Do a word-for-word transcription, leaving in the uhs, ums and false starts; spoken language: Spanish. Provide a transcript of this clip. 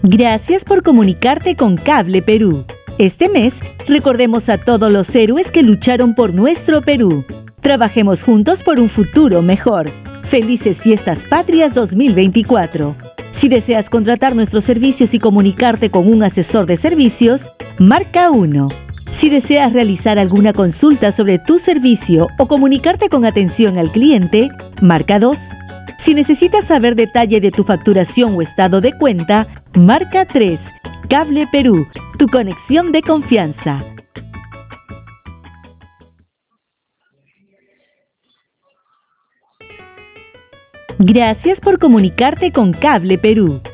Gracias por comunicarte con Cable Perú. Este mes, recordemos a todos los héroes que lucharon por nuestro Perú. Trabajemos juntos por un futuro mejor. Felices Fiestas Patrias dos mil veinticuatro. Si deseas contratar nuestros servicios y comunicarte con un asesor de servicios, marca uno. Si deseas realizar alguna consulta sobre tu servicio o comunicarte con atención al cliente, marca dos. Si necesitas saber detalle de tu facturación o estado de cuenta, marca tres. Cable Perú, tu conexión de confianza. Gracias por comunicarte con Cable Perú.